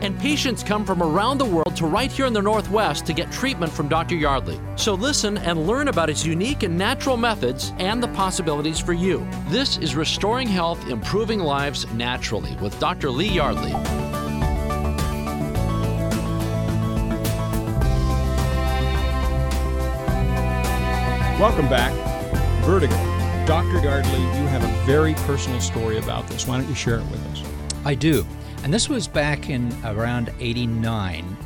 And patients come from around the world to right here in the Northwest to get treatment from Dr. Yardley. So listen and learn about his unique and natural methods and the possibilities for you. This is Restoring Health, Improving Lives Naturally with Dr. Lee Yardley. Welcome back. Vertigo. Dr. Yardley, you have a very personal story about this. Why don't you share it with us? I do. And this was back in around 88,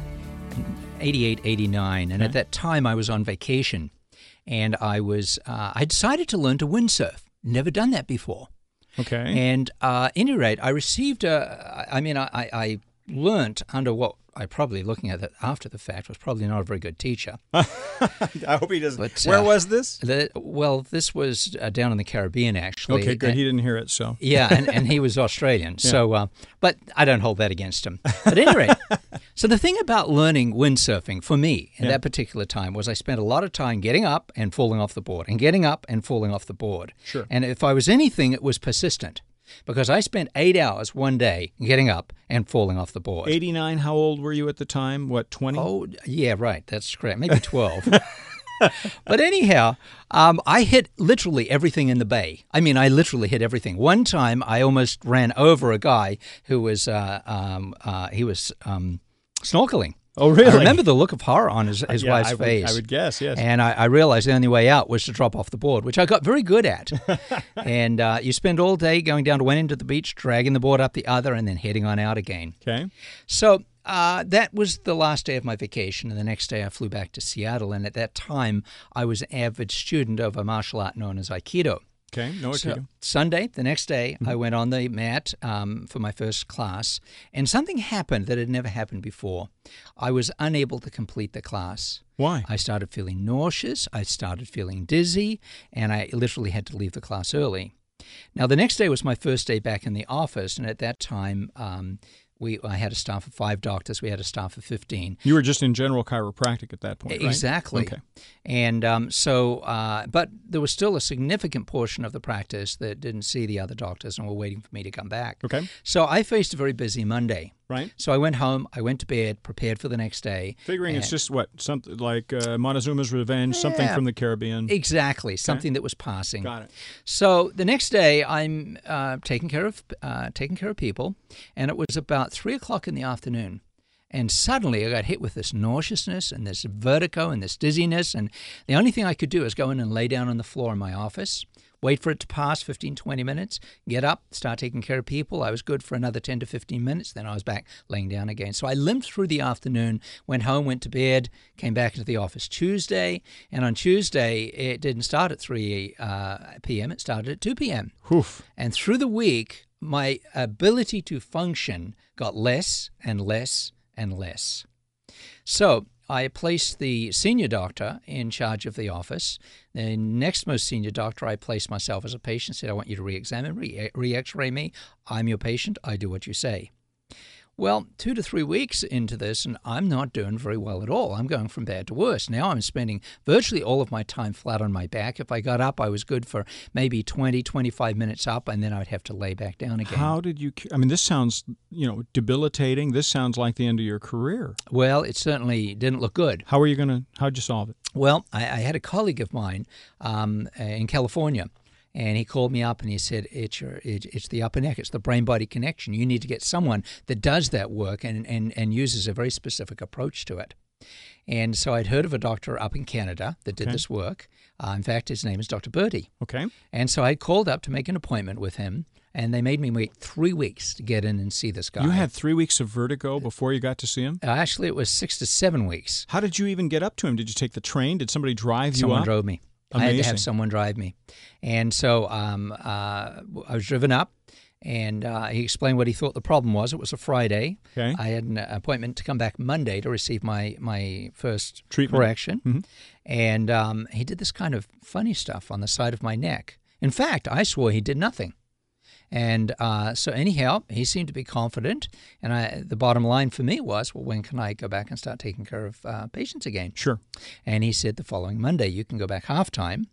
89. And at that time, I was on vacation. And I decided to learn to windsurf. Never done that before. Okay. And at any rate, I received I learnt under what I probably, looking at it after the fact, was probably not a very good teacher. I hope he doesn't. But, where was this? This was down in the Caribbean, actually. Okay, good. He didn't hear it, so. Yeah, and he was Australian. Yeah. So, but I don't hold that against him. But at any rate, so the thing about learning windsurfing for me at that particular time was I spent a lot of time getting up and falling off the board and getting up and falling off the board. Sure. And if I was anything, it was persistent. Because I spent 8 hours one day getting up and falling off the board. 89, how old were you at the time? What, 20? Oh, yeah, right. That's correct. Maybe 12. But anyhow, I hit literally everything in the bay. I mean, I literally hit everything. One time, I almost ran over a guy who was snorkeling. Oh, really? I remember the look of horror on his wife's face. I would guess, yes. And I realized the only way out was to drop off the board, which I got very good at. And you spend all day going down to one end of the beach, dragging the board up the other, and then heading on out again. Okay. So that was the last day of my vacation, and the next day I flew back to Seattle. And at that time, I was an avid student of a martial art known as Aikido. Okay, no Aikido. So Sunday, the next day, I went on the mat for my first class, and something happened that had never happened before. I was unable to complete the class. Why? I started feeling nauseous, I started feeling dizzy, and I literally had to leave the class early. Now, the next day was my first day back in the office, and at that time, I had a staff of 5 doctors. We had a staff of 15. You were just in general chiropractic at that point, right? Exactly. Okay. And but there was still a significant portion of the practice that didn't see the other doctors and were waiting for me to come back. Okay. So I faced a very busy Monday. Right. So I went home, I went to bed, prepared for the next day. Figuring it's just something like Montezuma's Revenge, something from the Caribbean. Exactly, something that was passing. Got it. So the next day, I'm taking care of people, and it was about 3:00 in the afternoon. And suddenly I got hit with this nauseousness and this vertigo and this dizziness. And the only thing I could do is go in and lay down on the floor in my office, wait for it to pass 15, 20 minutes, get up, start taking care of people. I was good for another 10 to 15 minutes. Then I was back laying down again. So I limped through the afternoon, went home, went to bed, came back into the office Tuesday. And on Tuesday, it didn't start at 3 p.m. It started at 2 p.m. Oof. And through the week, my ability to function got less and less and less. So I placed the senior doctor in charge of the office. The next most senior doctor, I placed myself as a patient, said, I want you to re-examine, re-x-ray me. I'm your patient. I do what you say. Well, 2 to 3 weeks into this, and I'm not doing very well at all. I'm going from bad to worse. Now I'm spending virtually all of my time flat on my back. If I got up, I was good for maybe 20, 25 minutes up, and then I'd have to lay back down again. How did you, this sounds, debilitating. This sounds like the end of your career. Well, it certainly didn't look good. How'd you solve it? Well, I had a colleague of mine in California. And he called me up and he said, it's the upper neck, it's the brain-body connection. You need to get someone that does that work and uses a very specific approach to it. And so I'd heard of a doctor up in Canada that did this work. In fact, his name is Dr. Bertie. Okay. And so I called up to make an appointment with him, and they made me wait 3 weeks to get in and see this guy. You had 3 weeks of vertigo before you got to see him? Actually, it was 6 to 7 weeks. How did you even get up to him? Did you take the train? Did somebody drive you up? Someone drove me. Amazing. I had to have someone drive me. And so I was driven up, and he explained what he thought the problem was. It was a Friday. Okay. I had an appointment to come back Monday to receive my first treatment correction. Mm-hmm. And he did this kind of funny stuff on the side of my neck. In fact, I swore he did nothing. And so anyhow, he seemed to be confident. And the bottom line for me was, well, when can I go back and start taking care of patients again? Sure. And he said the following Monday, you can go back half-time.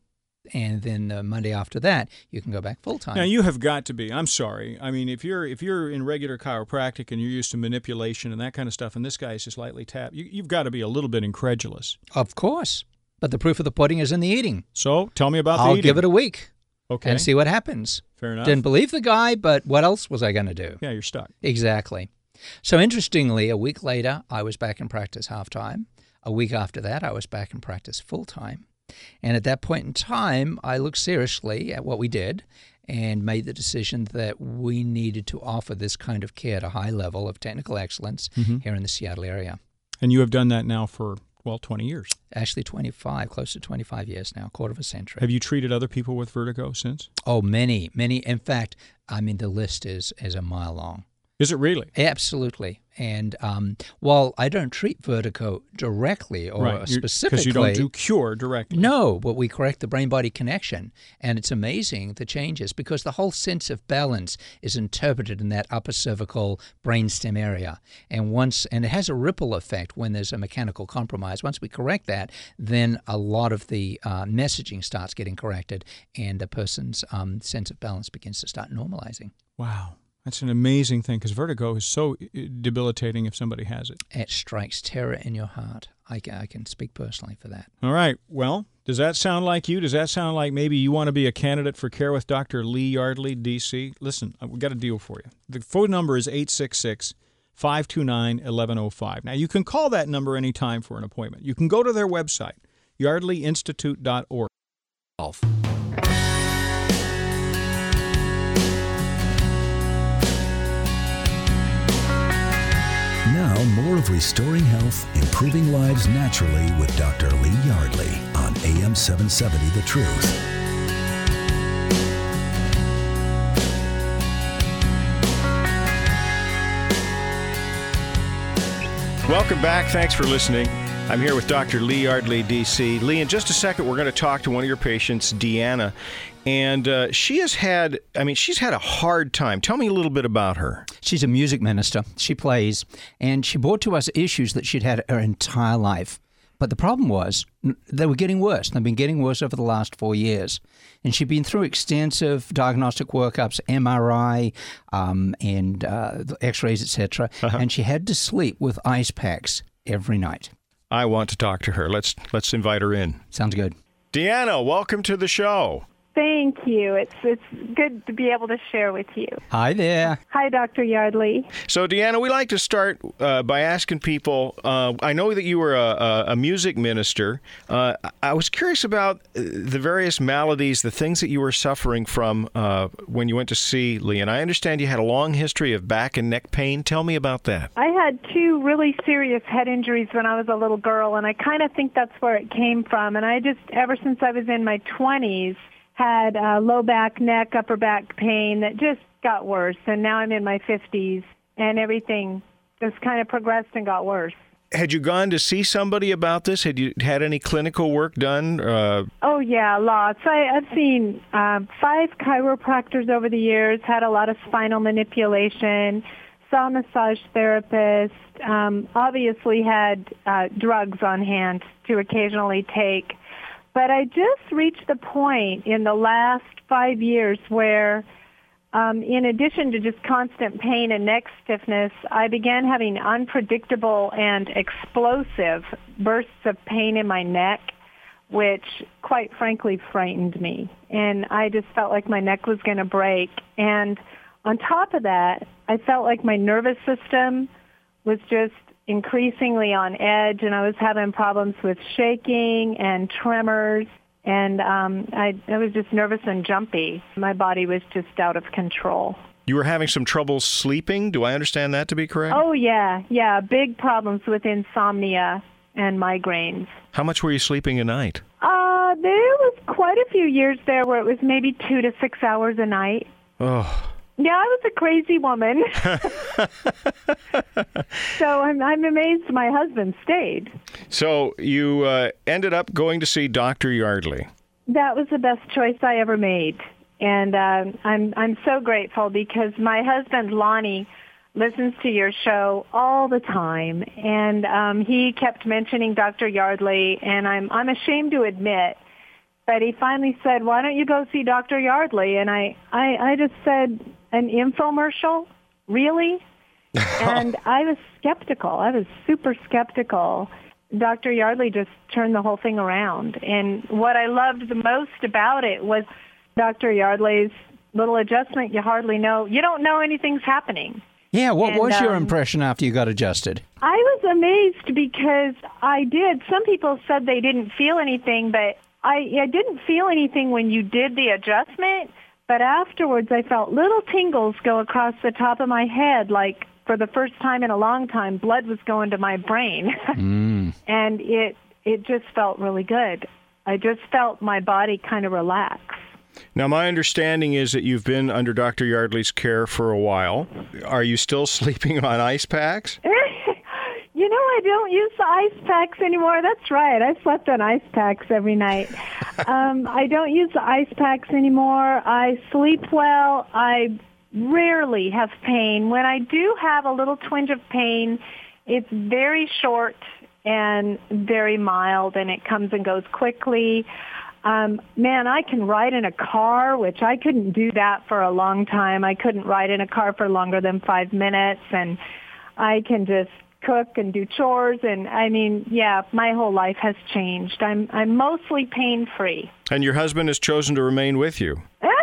And then the Monday after that, you can go back full-time. Now, you have got to be, I'm sorry, I mean, if you're in regular chiropractic and you're used to manipulation and that kind of stuff, and this guy is just lightly tapped, you've got to be a little bit incredulous. Of course. But the proof of the pudding is in the eating. So, tell me about the I'll eating. give it a week. Okay. And see what happens. Fair enough. Didn't believe the guy, but what else was I going to do? Yeah, you're stuck. Exactly. So interestingly, a week later, I was back in practice half-time. A week after that, I was back in practice full-time. And at that point in time, I looked seriously at what we did and made the decision that we needed to offer this kind of care at a high level of technical excellence here in the Seattle area. And you have done that now for, 20 years. Actually 25, close to 25 years now, a quarter of a century. Have you treated other people with vertigo since? Oh, many, many. In fact, I mean, the list is a mile long. Is it really? Absolutely. And while I don't treat vertigo directly or specifically. Because you don't do cure directly. No, but we correct the brain-body connection. And it's amazing the changes because the whole sense of balance is interpreted in that upper cervical brainstem area. And it has a ripple effect when there's a mechanical compromise. Once we correct that, then a lot of the messaging starts getting corrected and the person's sense of balance begins to start normalizing. Wow. That's an amazing thing because vertigo is so debilitating if somebody has it. It strikes terror in your heart. I can speak personally for that. All right. Well, does that sound like you? Does that sound like maybe you want to be a candidate for care with Dr. Lee Yardley, D.C.? Listen, we've got a deal for you. The phone number is 866-529-1105. Now, you can call that number anytime for an appointment. You can go to their website, yardleyinstitute.org. Now, more of Restoring Health, Improving Lives Naturally with Dr. Lee Yardley on AM 770 The Truth. Welcome back. Thanks for listening. I'm here with Dr. Lee Yardley, D.C. Lee, in just a second, we're going to talk to one of your patients, Deanna. And she's had a hard time. Tell me a little bit about her. She's a music minister. She plays. And she brought to us issues that she'd had her entire life. But the problem was they were getting worse. They've been getting worse over the last 4 years. And she'd been through extensive diagnostic workups, MRI, and x-rays, etc. And she had to sleep with ice packs every night. I want to talk to her. Let's invite her in. Sounds good. Deanna, welcome to the show. Thank you. It's good to be able to share with you. Hi there. Hi, Dr. Yardley. So, Deanna, we like to start by asking people, I know that you were a music minister. I was curious about the various maladies, the things that you were suffering from when you went to see Lee. And I understand you had a long history of back and neck pain. Tell me about that. I had 2 really serious head injuries when I was a little girl, and I kind of think that's where it came from. And I just, ever since I was in my 20s, had low back, neck, upper back pain that just got worse. And now I'm in my 50s, and everything just kind of progressed and got worse. Had you gone to see somebody about this? Had you had any clinical work done? Oh, yeah, lots. I've seen 5 chiropractors over the years, had a lot of spinal manipulation, saw a massage therapist, obviously had drugs on hand to occasionally take. But I just reached the point in the last 5 years where, in addition to just constant pain and neck stiffness, I began having unpredictable and explosive bursts of pain in my neck, which quite frankly frightened me. And I just felt like my neck was going to break. And on top of that, I felt like my nervous system was just increasingly on edge, and I was having problems with shaking and tremors, and I was just nervous and jumpy. My body was just out of control. You were having some trouble sleeping? Do I understand that to be correct? Oh, yeah, big problems with insomnia and migraines. How much were you sleeping a night? There was quite a few years there where it was maybe 2 to 6 hours a night. Oh. Yeah, I was a crazy woman. So I'm amazed my husband stayed. So you ended up going to see Dr. Yardley. That was the best choice I ever made. And I'm so grateful because my husband, Lonnie, listens to your show all the time. And he kept mentioning Dr. Yardley, and I'm ashamed to admit But he finally said, "Why don't you go see Dr. Yardley?" And I just said, "An infomercial? Really?" And I was skeptical. I was super skeptical. Dr. Yardley just turned the whole thing around. And what I loved the most about it was Dr. Yardley's little adjustment. You don't know anything's happening. Yeah, what was your impression after you got adjusted? I was amazed because I did. Some people said they didn't feel anything, but I didn't feel anything when you did the adjustment. But afterwards, I felt little tingles go across the top of my head, like for the first time in a long time, blood was going to my brain. And it just felt really good. I just felt my body kind of relax. Now, my understanding is that you've been under Dr. Yardley's care for a while. Are you still sleeping on ice packs? I don't use the ice packs anymore. That's right. I slept on ice packs every night. I don't use the ice packs anymore. I sleep well. I rarely have pain. When I do have a little twinge of pain, it's very short and very mild, and it comes and goes quickly. Man, I can ride in a car, which I couldn't do that for a long time. I couldn't ride in a car for longer than 5 minutes, and I can just cook and do chores, and my whole life has changed. I'm mostly pain-free. And your husband has chosen to remain with you.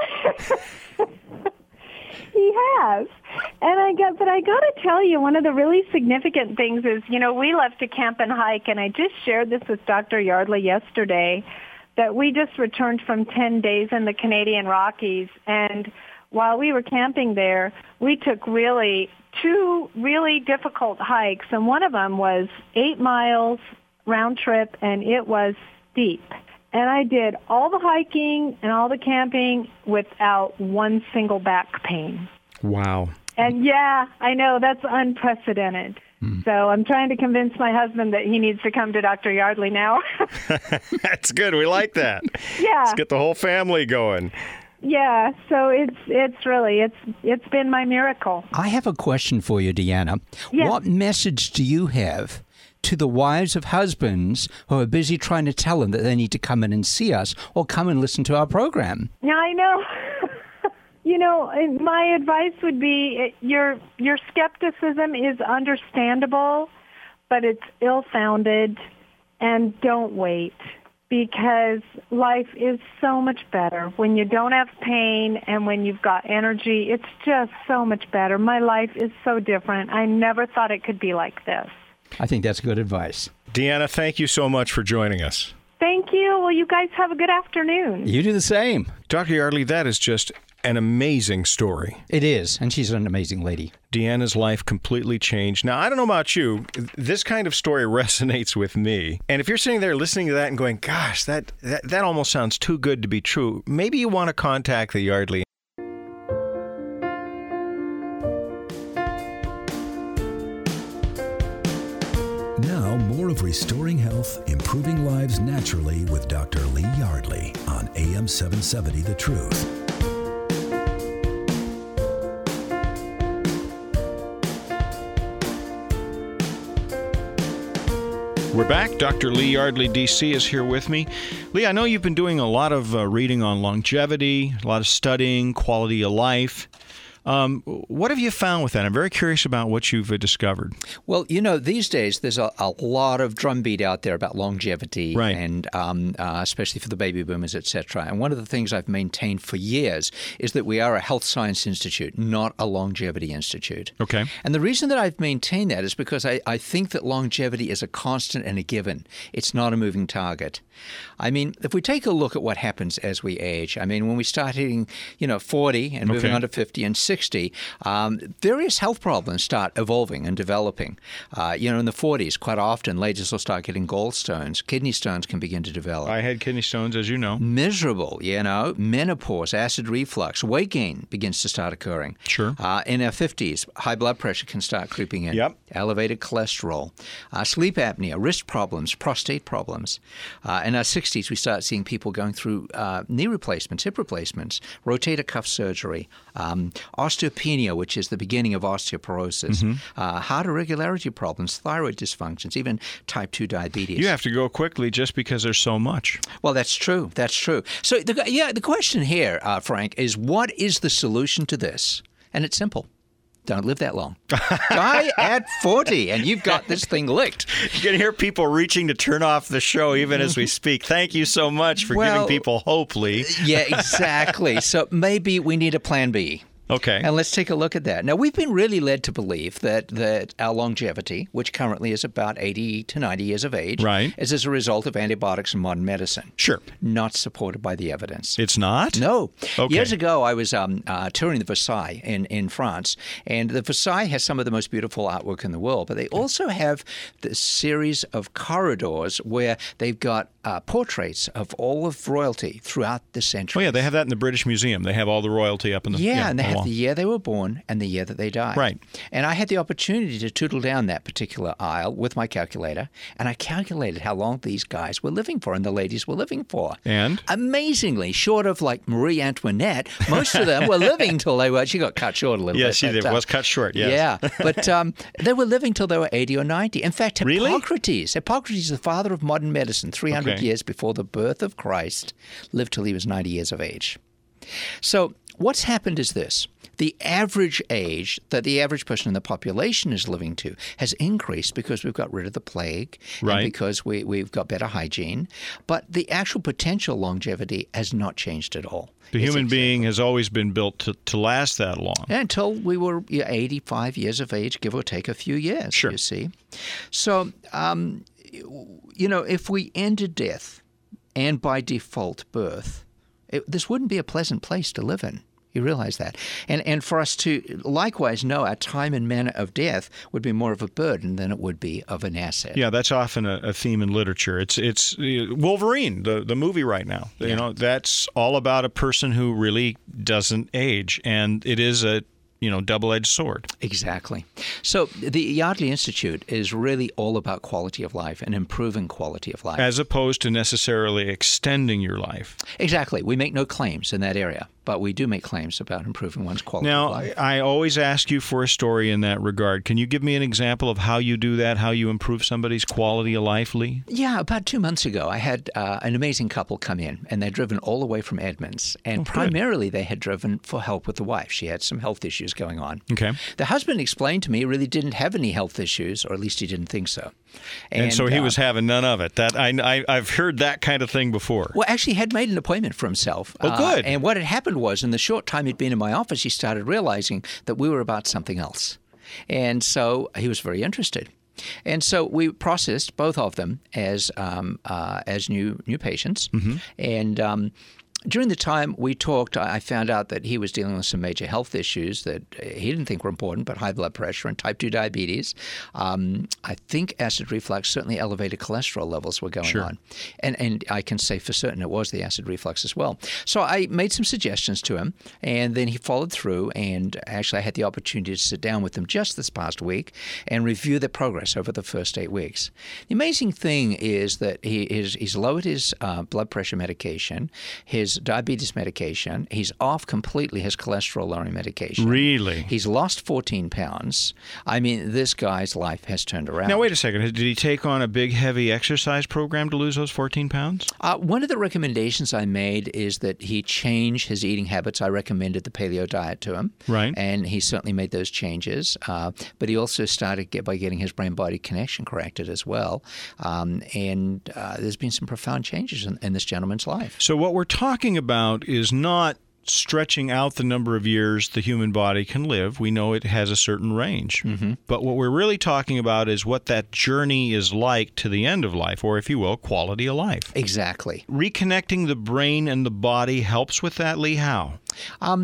He has. And I got to tell you, one of the really significant things is, we love to camp and hike, and I just shared this with Dr. Yardley yesterday, that we just returned from 10 days in the Canadian Rockies, and while we were camping there, we took two really difficult hikes, and one of them was 8 miles round trip, and it was steep. And I did all the hiking and all the camping without one single back pain. Wow. And yeah, I know, that's unprecedented. So I'm trying to convince my husband that he needs to come to Dr. Yardley now. That's good. We like that. Yeah. Let's get the whole family going. Yeah, so it's been my miracle. I have a question for you, Deanna. Yes. What message do you have to the wives of husbands who are busy trying to tell them that they need to come in and see us or come and listen to our program? Yeah, I know. My advice would be your skepticism is understandable, but it's ill-founded, and don't wait, because life is so much better when you don't have pain and when you've got energy. It's just so much better. My life is so different. I never thought it could be like this. I think that's good advice. Deanna, thank you so much for joining us. Thank you. Well, you guys have a good afternoon. You do the same. Dr. Yardley, that is just an amazing story. It is, and she's an amazing lady. Deanna's life completely changed. Now, I don't know about you, this kind of story resonates with me. And if you're sitting there listening to that and going, gosh, that almost sounds too good to be true, maybe you want to contact the Yardley. Now, more of Restoring Health, Improving Lives Naturally with Dr. Lee Yardley on AM 770 The Truth. We're back. Dr. Lee Yardley, D.C. is here with me. Lee, I know you've been doing a lot of reading on longevity, a lot of studying, quality of life. What have you found with that? I'm very curious about what you've discovered. Well, these days there's a lot of drumbeat out there about longevity, right, and especially for the baby boomers, etc. And one of the things I've maintained for years is that we are a health science institute, not a longevity institute. Okay. And the reason that I've maintained that is because I think that longevity is a constant and a given. It's not a moving target. I mean, if we take a look at what happens as we age, when we start hitting, 40 and moving on to 50 and 60, various health problems start evolving and developing. In the 40s, quite often, ladies will start getting gallstones. Kidney stones can begin to develop. I had kidney stones, as you know. Miserable, menopause, acid reflux, weight gain begins to start occurring. Sure. In our 50s, high blood pressure can start creeping in. Yep. Elevated cholesterol, sleep apnea, wrist problems, prostate problems. in our 60s, we start seeing people going through knee replacements, hip replacements, rotator cuff surgery, osteopenia, which is the beginning of osteoporosis, heart irregularity problems, thyroid dysfunctions, even type 2 diabetes. You have to go quickly just because there's so much. Well, that's true. That's true. So, the question here, Frank, is what is the solution to this? And it's simple. Don't live that long. Die at 40, and you've got this thing licked. You can hear people reaching to turn off the show even as we speak. Thank you so much for giving people hope, Lee. Yeah, exactly. So maybe we need a plan B. Okay. And let's take a look at that. Now, we've been really led to believe that our longevity, which currently is about 80 to 90 years of age, right, is as a result of antibiotics and modern medicine. Sure. Not supported by the evidence. It's not? No. Okay. Years ago, I was touring the Versailles in France, and the Versailles has some of the most beautiful artwork in the world, but they also have this series of corridors where they've got portraits of all of royalty throughout the centuries. Oh, yeah, they have that in the British Museum. They have all the royalty up in the and they have wall. the year they were born and the year that they died. Right. And I had the opportunity to tootle down that particular aisle with my calculator, and I calculated how long these guys were living for and the ladies were living for. And? Amazingly, short of like Marie Antoinette, most of them were living till they were, she got cut short a little bit. Yes, she did. Was cut short, yes. Yeah, but they were living till they were 80 or 90. In fact, Really? Hippocrates, the father of modern medicine, 300 years before the birth of Christ, lived till he was 90 years of age. So what's happened is this. The average age that the average person in the population is living to has increased because we've got rid of the plague right, and because we've got better hygiene. But the actual potential longevity has not changed at all. The human being has always been built to last that long. Until we were 85 years of age, give or take a few years, sure, you see. So, if we ended death and by default birth, this wouldn't be a pleasant place to live in. You realize that. And for us to likewise know our time and manner of death would be more of a burden than it would be of an asset. Yeah, that's often a theme in literature. It's Wolverine, the movie right now. Yeah. You know, that's all about a person who really doesn't age, and it is a double-edged sword. Exactly. So the Yardley Institute is really all about quality of life and improving quality of life. As opposed to necessarily extending your life. Exactly. We make no claims in that area, but we do make claims about improving one's quality of life. Now, I always ask you for a story in that regard. Can you give me an example of how you do that, how you improve somebody's quality of life, Lee? Yeah, about 2 months ago, I had an amazing couple come in, and they'd driven all the way from Edmonds. And primarily they had driven for help with the wife. She had some health issues going on. Okay. The husband explained to me he really didn't have any health issues, or at least he didn't think so. And so he was having none of it. That I've heard that kind of thing before. Well, actually, he had made an appointment for himself. Oh, good. And what had happened was, in the short time he'd been in my office, he started realizing that we were about something else. And so he was very interested. And so we processed both of them as new patients. Mm-hmm. And during the time we talked, I found out that he was dealing with some major health issues that he didn't think were important, but high blood pressure and type 2 diabetes. I think acid reflux, certainly elevated cholesterol levels were going on. And I can say for certain it was the acid reflux as well. So I made some suggestions to him, and then he followed through, and actually I had the opportunity to sit down with him just this past week and review the progress over the first 8 weeks. The amazing thing is that he's lowered his blood pressure medication, his diabetes medication. He's off completely his cholesterol-lowering medication. Really? He's lost 14 pounds. I mean, this guy's life has turned around. Now, wait a second. Did he take on a big, heavy exercise program to lose those 14 pounds? One of the recommendations I made is that he change his eating habits. I recommended the paleo diet to him. Right. And he certainly made those changes. But he also started by getting his brain-body connection corrected as well. And there's been some profound changes in this gentleman's life. So what we're talking about is not stretching out the number of years the human body can live. We know it has a certain range. Mm-hmm. But what we're really talking about is what that journey is like to the end of life, or if you will, quality of life. Exactly. Reconnecting the brain and the body helps with that, Lee? How?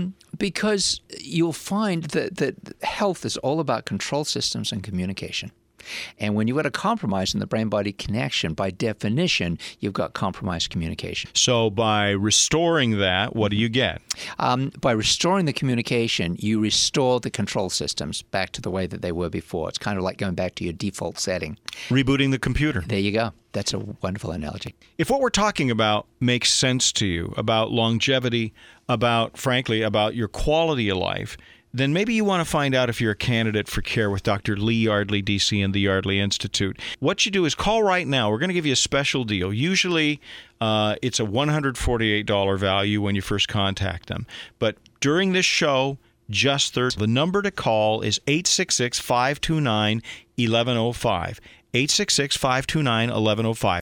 Because you'll find that health is all about control systems and communication. And when you've got a compromise in the brain-body connection, by definition, you've got compromised communication. So by restoring that, what do you get? By restoring the communication, you restore the control systems back to the way that they were before. It's kind of like going back to your default setting. Rebooting the computer. There you go. That's a wonderful analogy. If what we're talking about makes sense to you, about longevity, frankly, about your quality of life, then maybe you want to find out if you're a candidate for care with Dr. Lee Yardley, D.C. and the Yardley Institute. What you do is call right now. We're going to give you a special deal. Usually it's a $148 value when you first contact them. But during this show, just Thursday, the number to call is 866-529-1105. 866-529-1105.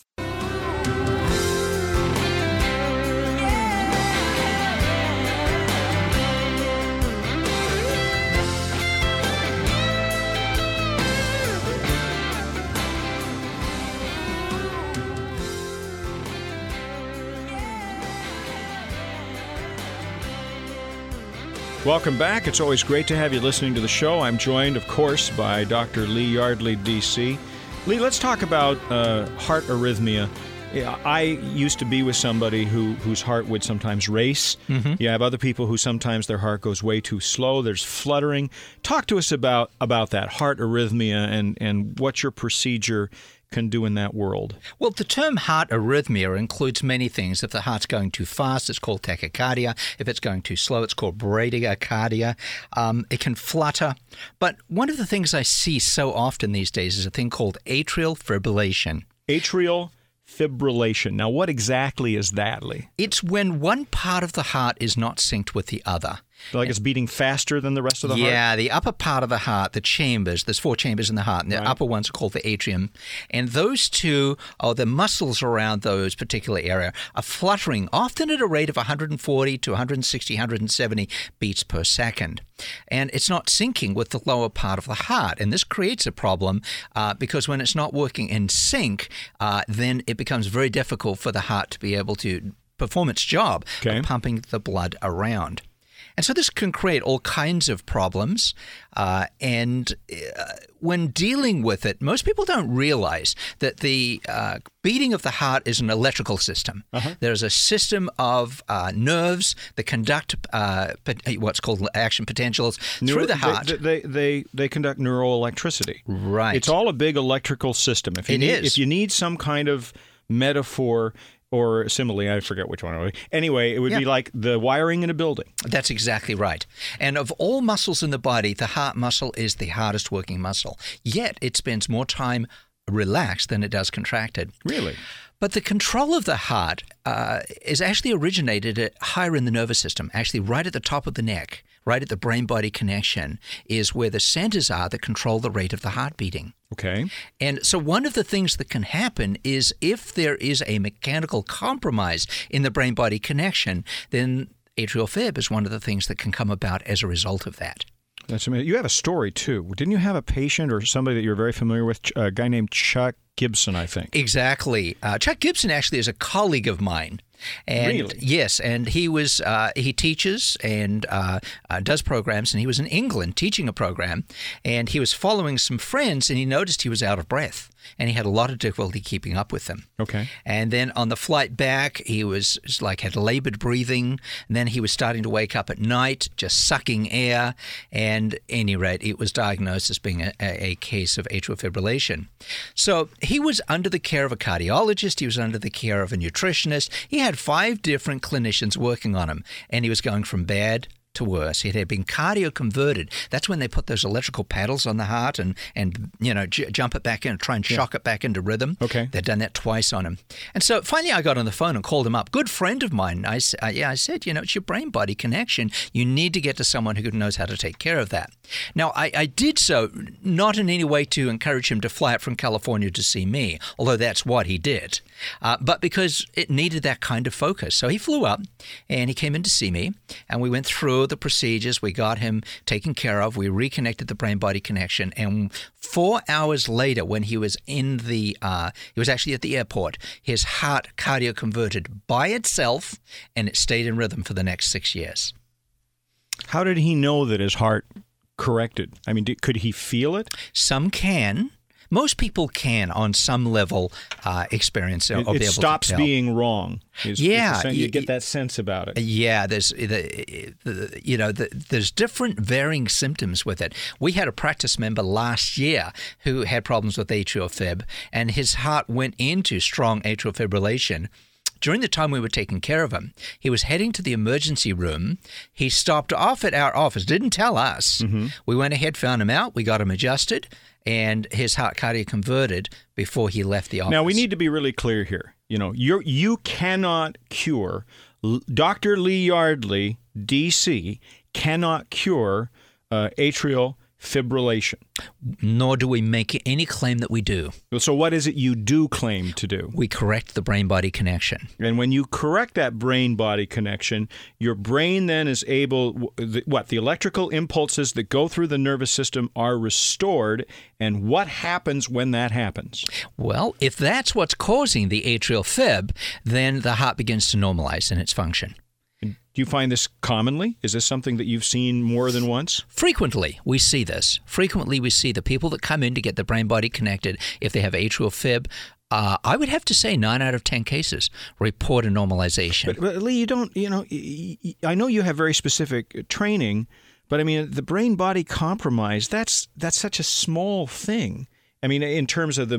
Welcome back. It's always great to have you listening to the show. I'm joined, of course, by Dr. Lee Yardley, D.C. Lee, let's talk about heart arrhythmia. I used to be with somebody whose heart would sometimes race. Mm-hmm. You have other people who sometimes their heart goes way too slow. There's fluttering. Talk to us about that heart arrhythmia and what your procedure can do in that world. Well, the term heart arrhythmia includes many things. If the heart's going too fast, it's called tachycardia. If it's going too slow, it's called bradycardia. It can flutter. But one of the things I see so often these days is a thing called atrial fibrillation. Atrial fibrillation. Now, what exactly is that, Lee? It's when one part of the heart is not synced with the other. Like it's beating faster than the rest of the heart? Yeah, the upper part of the heart, the chambers, there's 4 chambers in the heart, and the upper ones are called the atrium. And those two, or the muscles around those particular area, are fluttering, often at a rate of 140 to 160, 170 beats per second. And it's not syncing with the lower part of the heart. And this creates a problem because when it's not working in sync, then it becomes very difficult for the heart to be able to perform its job of pumping the blood around. And so this can create all kinds of problems. And when dealing with it, most people don't realize that the beating of the heart is an electrical system. There's a system of nerves that conduct what's called action potentials through the heart. They conduct neuroelectricity. Right. It's all a big electrical system. If you need some kind of metaphor or simile, I forget which one. Anyway, it would be like the wiring in a building. That's exactly right. And of all muscles in the body, the heart muscle is the hardest working muscle. Yet it spends more time relaxed than it does contracted. Really? But the control of the heart is actually originated higher in the nervous system, actually right at the top of the neck, right at the brain-body connection, is where the centers are that control the rate of the heart beating. Okay. And so one of the things that can happen is if there is a mechanical compromise in the brain-body connection, then atrial fib is one of the things that can come about as a result of that. That's amazing. You have a story, too. Didn't you have a patient or somebody that you're very familiar with, a guy named Chuck Gibson, I think? Exactly. Chuck Gibson actually is a colleague of mine. And really? Yes, and he was he teaches and does programs, and he was in England teaching a program, and he was following some friends, and he noticed he was out of breath, and he had a lot of difficulty keeping up with them. Okay. And then on the flight back, he was had labored breathing, and then he was starting to wake up at night, just sucking air, and at any rate, it was diagnosed as being a case of atrial fibrillation. So he was under the care of a cardiologist, he was under the care of a nutritionist, he had 5 different clinicians working on him, and he was going from bad to worse. He had been cardio-converted. That's when they put those electrical paddles on the heart and jump it back in and try and shock it back into rhythm. Okay. They'd done that twice on him. And so finally I got on the phone and called him up. Good friend of mine. I said, it's your brain-body connection. You need to get to someone who knows how to take care of that. Now, I did so not in any way to encourage him to fly out from California to see me, although that's what he did, but because it needed that kind of focus. So he flew up and he came in to see me, and we went through the procedures. We got him taken care of. We reconnected the brain-body connection, and 4 hours later, when he was he was actually at the airport, his heart cardio-converted by itself, and it stayed in rhythm for the next 6 years. How did he know that his heart corrected? I mean, could he feel it? Some can, Most people can, on some level, experience or be able to tell. It stops being wrong. You get that sense about it. Yeah, there's different varying symptoms with it. We had a practice member last year who had problems with atrial fib, and his heart went into strong atrial fibrillation. During the time we were taking care of him, he was heading to the emergency room. He stopped off at our office, didn't tell us. Mm-hmm. We went ahead, found him out, we got him adjusted, and his heart cardiac converted before he left the office. Now, we need to be really clear here. You cannot cure, Dr. Lee Yardley, D.C., cannot cure atrial fibrillation. Nor do we make any claim that we do. So what is it you do claim to do? We correct the brain-body connection. And when you correct that brain-body connection, your brain then is able, the electrical impulses that go through the nervous system are restored. And what happens when that happens? Well, if that's what's causing the atrial fib, then the heart begins to normalize in its function. Do you find this commonly? Is this something that you've seen more than once? Frequently, we see this. Frequently, we see the people that come in to get the brain-body connected, if they have atrial fib, I would have to say 9 out of 10 cases report a normalization. But Lee, you don't, I know you have very specific training, but I mean, the brain-body compromise, that's such a small thing. I mean, in terms of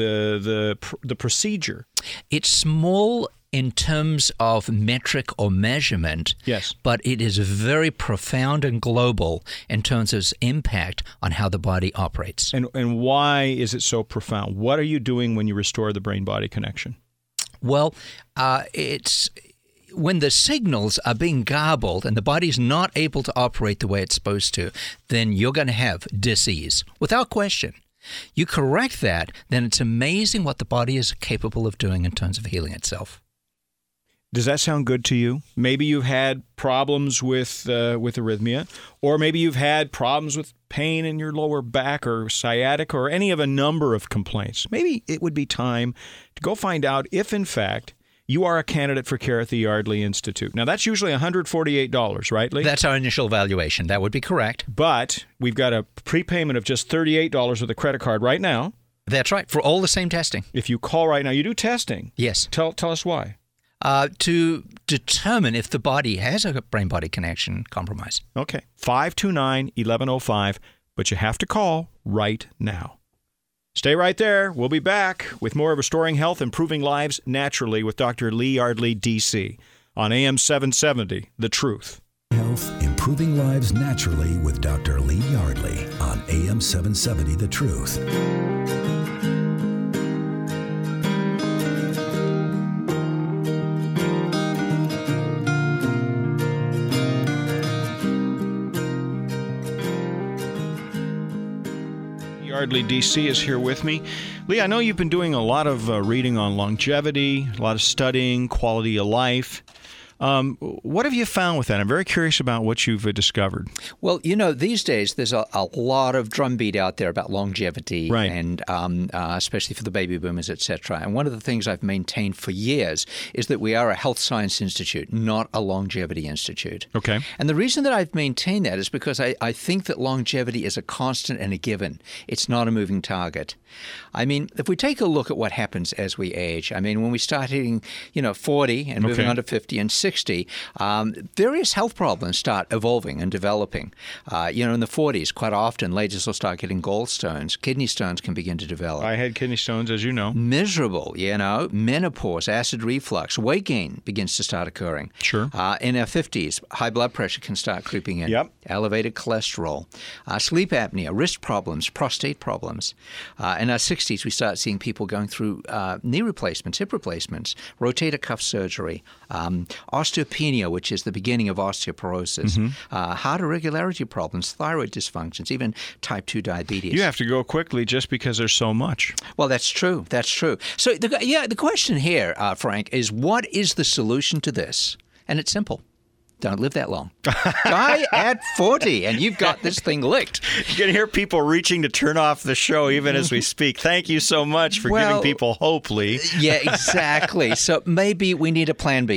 the procedure. It's small in terms of metric or measurement, yes, but it is very profound and global in terms of its impact on how the body operates. And why is it so profound? What are you doing when you restore the brain-body connection? Well, it's when the signals are being garbled and the body's not able to operate the way it's supposed to, then you're going to have dis-ease, without question. You correct that, then it's amazing what the body is capable of doing in terms of healing itself. Does that sound good to you? Maybe you've had problems with arrhythmia, or maybe you've had problems with pain in your lower back or sciatica or any of a number of complaints. Maybe it would be time to go find out if, in fact, you are a candidate for care at the Yardley Institute. Now, that's usually $148, right, Lee? That's our initial valuation. That would be correct. But we've got a prepayment of just $38 with a credit card right now. That's right, for all the same testing. If you call right now, you do testing. Yes. Tell us why. To determine if the body has a brain-body connection compromise. Okay. 529-1105, but you have to call right now. Stay right there. We'll be back with more of Restoring Health, Improving Lives Naturally with Dr. Lee Yardley, D.C. on AM 770, The Truth. Health, Improving Lives Naturally with Dr. Lee Yardley on AM 770, The Truth. Yardley, D.C. is here with me. Lee, I know you've been doing a lot of reading on longevity, a lot of studying, quality of life. What have you found with that? I'm very curious about what you've discovered. Well, these days there's a lot of drumbeat out there about longevity, right, and especially for the baby boomers, etc. And one of the things I've maintained for years is that we are a health science institute, not a longevity institute. Okay. And the reason that I've maintained that is because I think that longevity is a constant and a given. It's not a moving target. I mean, if we take a look at what happens as we age, I mean, when we start hitting, 40 and moving on to 50 and 60, various health problems start evolving and developing. In the 40s, quite often, ladies will start getting gallstones. Kidney stones can begin to develop. I had kidney stones, as you know. Miserable, menopause, acid reflux, weight gain begins to start occurring. Sure. In our 50s, high blood pressure can start creeping in. Yep. Elevated cholesterol, sleep apnea, wrist problems, prostate problems. In our 60s, we start seeing people going through knee replacements, hip replacements, rotator cuff surgery, osteopenia, which is the beginning of osteoporosis, heart irregularity problems, thyroid dysfunctions, even type 2 diabetes. You have to go quickly just because there's so much. Well, that's true. That's true. So, the question here, Frank, is what is the solution to this? And it's simple. Don't live that long. Die at 40, and you've got this thing licked. You can hear people reaching to turn off the show even as we speak. Thank you so much for giving people hope, Lee. Yeah, exactly. So maybe we need a plan B.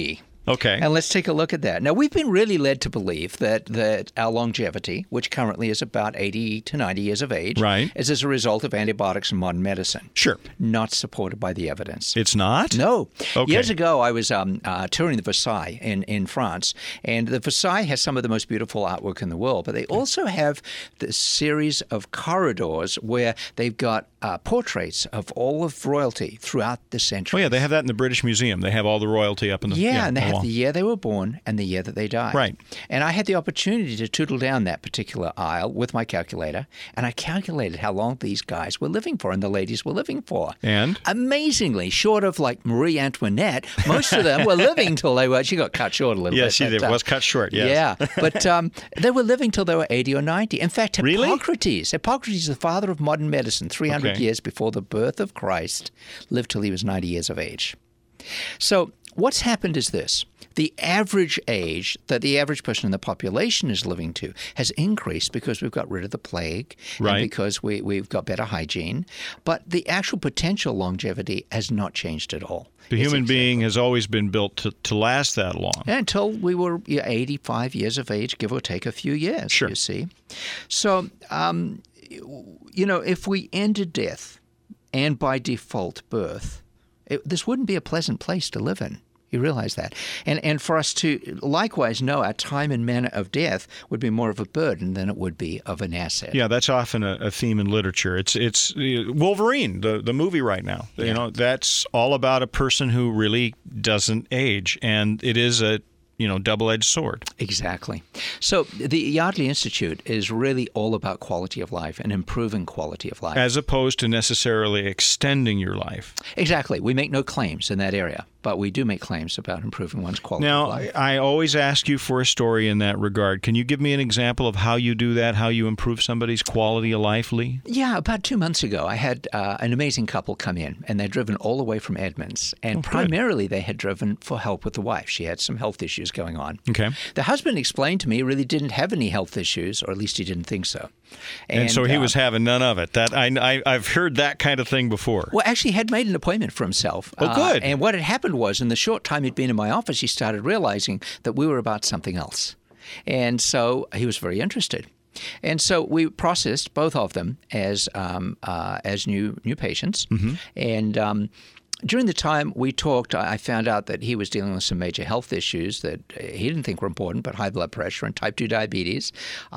Okay. And let's take a look at that. Now, we've been really led to believe that our longevity, which currently is about 80 to 90 years of age, Right. is as a result of antibiotics and modern medicine. Sure. Not supported by the evidence. It's not? No. Okay. Years ago, I was touring the Versailles in France, and the Versailles has some of the most beautiful artwork in the world, but they also have this series of corridors where they've got portraits of all of royalty throughout the century. Oh, yeah, they have that in the British Museum. They have all the royalty up in the And they have wall. the year they were born and the year that they died. Right. And I had the opportunity to tootle down that particular aisle with my calculator, and I calculated how long these guys were living for and the ladies were living for. And? Amazingly, short of like Marie Antoinette, most of them were living till they were, she got cut short a little bit. Yes, she did. Was cut short, yes. Yeah, but they were living till they were 80 or 90. In fact, Really? Hippocrates, the father of modern medicine, 300 Okay. years before the birth of Christ, lived till he was 90 years of age. So what's happened is this. The average age that the average person in the population is living to has increased because we've got rid of the plague Right. and because we've got better hygiene. But the actual potential longevity has not changed at all. The It's human exactly- being has always been built to last that long. until we were 85 years of age, give or take a few years, Sure. you see. So, if we ended death and by default birth, this wouldn't be a pleasant place to live in. You realize that. And for us to likewise know our time and manner of death would be more of a burden than it would be of an asset. Yeah, that's often a theme in literature. It's Wolverine, the movie right now. Yeah. You know, that's all about a person who really doesn't age, and it is a double-edged sword. Exactly. So the Yardley Institute is really all about quality of life and improving quality of life. As opposed to necessarily extending your life. Exactly. We make no claims in that area, but we do make claims about improving one's quality of Now, life. I always ask you for a story in that regard. Can you give me an example of how you do that, how you improve somebody's quality of life, Lee? Yeah, about 2 months ago, I had an amazing couple come in, and they'd driven all the way from Edmonds. And primarily, they had driven for help with the wife. She had some health issues going on. Okay. The husband explained to me he really didn't have any health issues, or at least he didn't think so. And so he was having none of it. That I've heard that kind of thing before. Well, actually, he had made an appointment for himself. Oh, good. And what had happened was, in the short time he'd been in my office, he started realizing that we were about something else. And so he was very interested. And so we processed both of them as new patients. Mm-hmm. And during the time we talked, I found out that he was dealing with some major health issues that he didn't think were important, but high blood pressure and type 2 diabetes.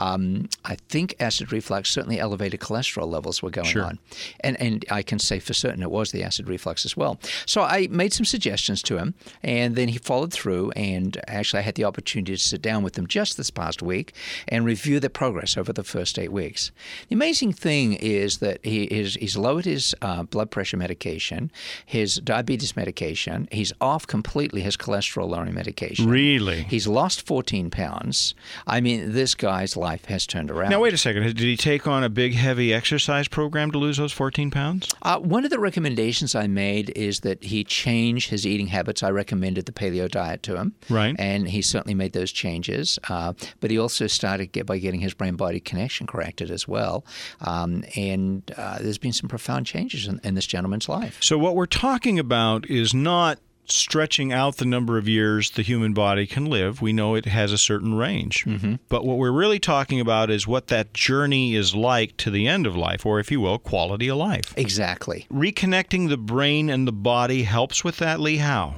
I think acid reflux, certainly elevated cholesterol levels were going on. And I can say for certain it was the acid reflux as well. So I made some suggestions to him, and then he followed through. And actually, I had the opportunity to sit down with him just this past week and review the progress over the first 8 weeks. The amazing thing is that he's lowered his blood pressure medication, his diabetes medication. He's off completely his cholesterol-lowering medication. Really? He's lost 14 pounds. I mean, this guy's life has turned around. Now, wait a second. Did he take on a big, heavy exercise program to lose those 14 pounds? One of the recommendations I made is that he change his eating habits. I recommended the paleo diet to him. Right. And he certainly made those changes. But he also started by getting his brain-body connection corrected as well. And there's been some profound changes in this gentleman's life. So what we're talking about is not stretching out the number of years the human body can live. We know it has a certain range. Mm-hmm. But what we're really talking about is what that journey is like to the end of life, or if you will, quality of life. Exactly. Reconnecting the brain and the body helps with that, Lee? How?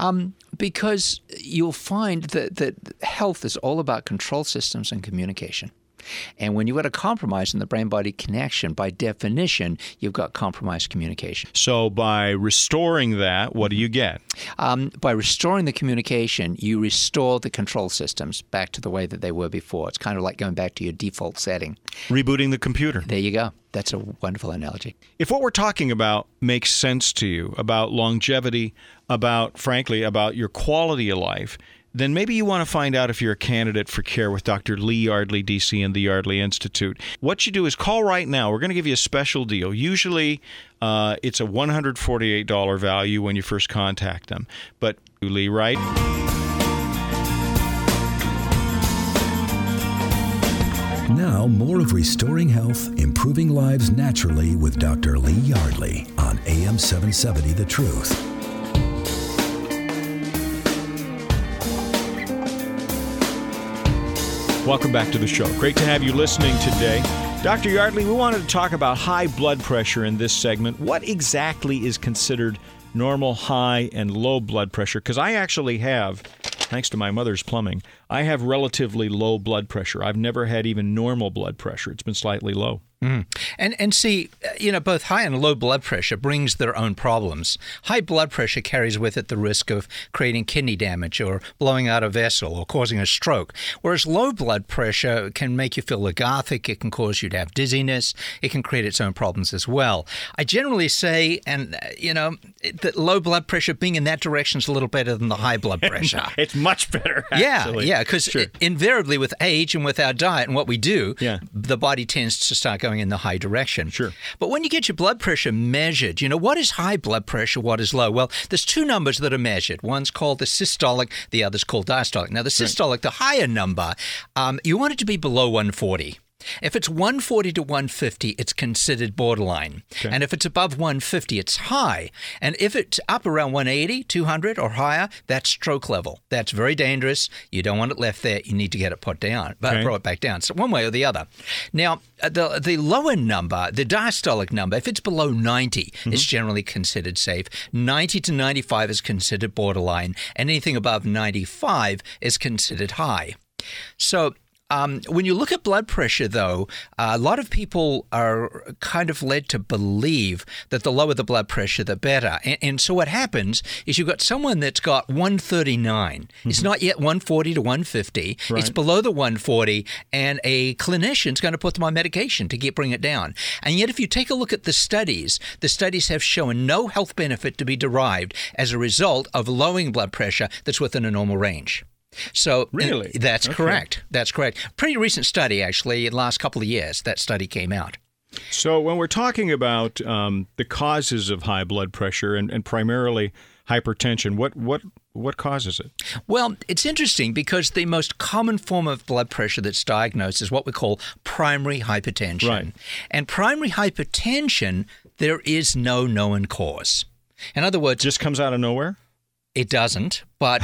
Because you'll find that health is all about control systems and communication. And when you've got a compromise in the brain-body connection, by definition, you've got compromised communication. So by restoring that, what do you get? By restoring the communication, you restore the control systems back to the way that they were before. It's kind of like going back to your default setting. Rebooting the computer. There you go. That's a wonderful analogy. If what we're talking about makes sense to you, about longevity, frankly, about your quality of life, then maybe you want to find out if you're a candidate for care with Dr. Lee Yardley, D.C. and the Yardley Institute. What you do is call right now. We're going to give you a special deal. Usually it's a $148 value when you first contact them. But Lee, right? Now, more of Restoring Health, Improving Lives Naturally with Dr. Lee Yardley on AM 770 The Truth. Welcome back to the show. Great to have you listening today. Dr. Yardley, we wanted to talk about high blood pressure in this segment. What exactly is considered normal, high, and low blood pressure? Because I actually have, thanks to my mother's plumbing, I have relatively low blood pressure. I've never had even normal blood pressure. It's been slightly low. And see, both high and low blood pressure brings their own problems. High blood pressure carries with it the risk of creating kidney damage or blowing out a vessel or causing a stroke, whereas low blood pressure can make you feel lethargic. It can cause you to have dizziness. It can create its own problems as well. I generally say, that low blood pressure being in that direction is a little better than the high blood pressure. It's much better, actually. Yeah, because invariably with age and with our diet and what we do, the body tends to start going in the high direction. Sure. But when you get your blood pressure measured, what is high blood pressure, what is low? Well, there's two numbers that are measured. One's called the systolic, the other's called diastolic. Now, the systolic, the higher number, you want it to be below 140. If it's 140 to 150, it's considered borderline. Okay. And if it's above 150, it's high. And if it's up around 180, 200 or higher, that's stroke level. That's very dangerous. You don't want it left there. You need to get it put down, brought it back down. So one way or the other. Now, the lower number, the diastolic number, if it's below 90, it's generally considered safe. 90 to 95 is considered borderline. And anything above 95 is considered high. So when you look at blood pressure, though, a lot of people are kind of led to believe that the lower the blood pressure, the better. And so what happens is you've got someone that's got 139. It's not yet 140 to 150. Right. It's below the 140, and a clinician's going to put them on medication to bring it down. And yet if you take a look at the studies have shown no health benefit to be derived as a result of lowering blood pressure that's within a normal range. So really? That's correct. That's correct. Pretty recent study, actually, in the last couple of years, that study came out. So when we're talking about the causes of high blood pressure and primarily hypertension, what causes it? Well, it's interesting because the most common form of blood pressure that's diagnosed is what we call primary hypertension. Right. And primary hypertension, there is no known cause. In other words, just comes out of nowhere? It doesn't, but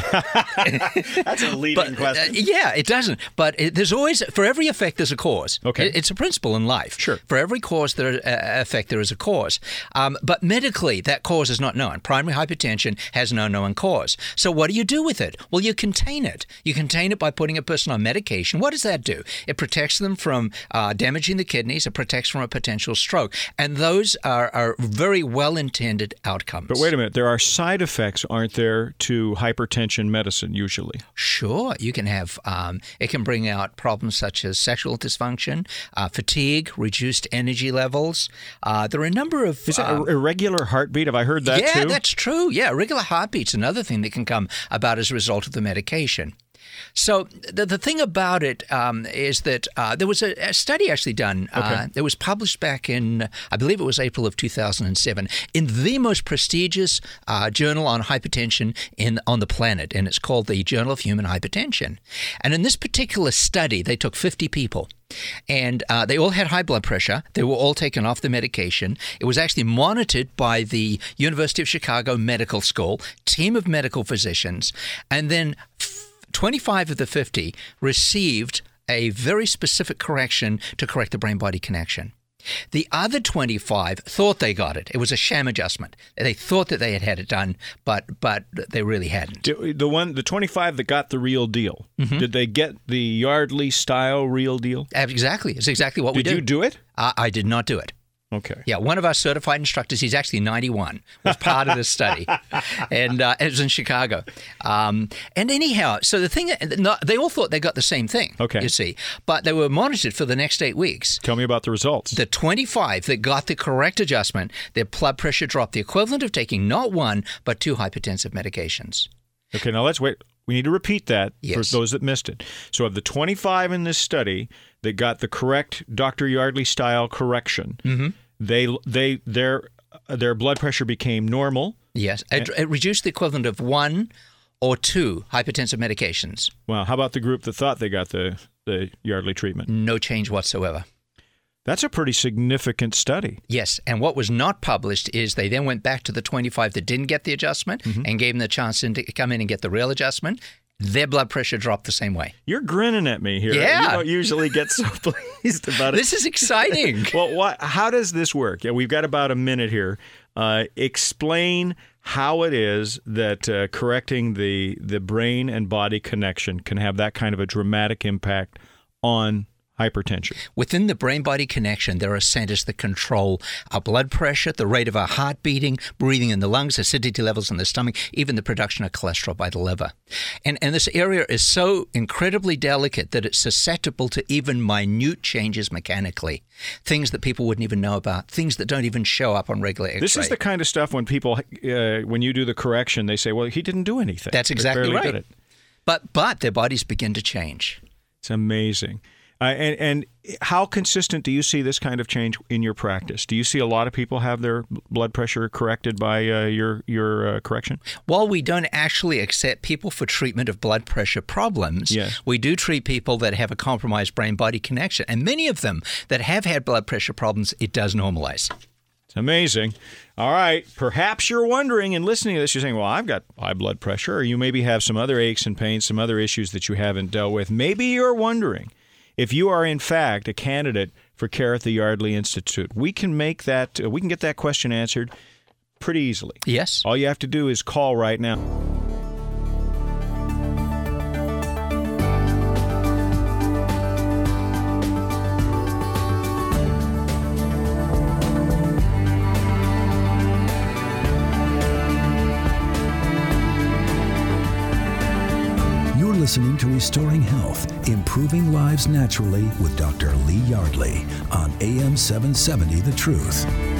that's a leading question. It doesn't. But there's always, for every effect, there's a cause. Okay, it's a principle in life. Sure. For every cause, effect, there is a cause. But medically, that cause is not known. Primary hypertension has no known cause. So what do you do with it? Well, you contain it. You contain it by putting a person on medication. What does that do? It protects them from damaging the kidneys. It protects from a potential stroke. And those are very well-intended outcomes. But wait a minute. There are side effects, aren't there, to hypertension medicine usually? Sure. You can have, it can bring out problems such as sexual dysfunction, fatigue, reduced energy levels. There are a number of... Is that irregular heartbeat? Have I heard that too? Yeah, that's true. Yeah, irregular heartbeat's another thing that can come about as a result of the medication. So the thing about it is that there was a study actually done. It was published back in, I believe it was April of 2007, in the most prestigious journal on hypertension on the planet, and it's called the Journal of Human Hypertension. And in this particular study, they took 50 people. And they all had high blood pressure. They were all taken off the medication. It was actually monitored by the University of Chicago Medical School, team of medical physicians, and then 25 of the 50 received a very specific correction to correct the brain-body connection. The other 25 thought they got it. It was a sham adjustment. They thought that they had it done, but they really hadn't. The 25 that got the real deal, did they get the Yardley-style real deal? Exactly. It's exactly what we did. Did you do it? I did not do it. Okay. Yeah, one of our certified instructors, he's actually 91, was part of this study, and it was in Chicago. And anyhow, so the thing, they all thought they got the same thing, you see, but they were monitored for the next 8 weeks. Tell me about the results. The 25 that got the correct adjustment, their blood pressure dropped the equivalent of taking not one, but 2 hypertensive medications. Okay, now let's wait. We need to repeat that for those that missed it. So of the 25 in this study that got the correct Dr. Yardley-style correction, their blood pressure became normal. Yes, it reduced the equivalent of 1 or 2 hypertensive medications. Wow. How about the group that thought they got the Yardley treatment? No change whatsoever. That's a pretty significant study. Yes, and what was not published is they then went back to the 25 that didn't get the adjustment and gave them the chance to come in and get the real adjustment, their blood pressure dropped the same way. You're grinning at me here. Yeah. You don't usually get so pleased about it. This is exciting. Well, how does this work? Yeah, we've got about a minute here. Explain how it is that correcting the brain and body connection can have that kind of a dramatic impact on hypertension. Within the brain-body connection, there are centers that control our blood pressure, the rate of our heart beating, breathing in the lungs, acidity levels in the stomach, even the production of cholesterol by the liver. And this area is so incredibly delicate that it's susceptible to even minute changes mechanically, things that people wouldn't even know about, things that don't even show up on regular X-ray. This is the kind of stuff when people, when you do the correction, they say, well, he didn't do anything. That's exactly barely right. Did it. But their bodies begin to change. It's amazing. And how consistent do you see this kind of change in your practice? Do you see a lot of people have their blood pressure corrected by your correction? While we don't actually accept people for treatment of blood pressure problems, yes, we do treat people that have a compromised brain-body connection. And many of them that have had blood pressure problems, it does normalize. It's amazing. All right. Perhaps you're wondering and listening to this, you're saying, well, I've got high blood pressure, or you maybe have some other aches and pains, some other issues that you haven't dealt with. Maybe you're wondering if you are, in fact, a candidate for care at the Yardley Institute. We can make that. We can get that question answered pretty easily. Yes. All you have to do is call right now. Listening to Restoring Health, Improving Lives Naturally with Dr. Lee Yardley on AM 770 The Truth.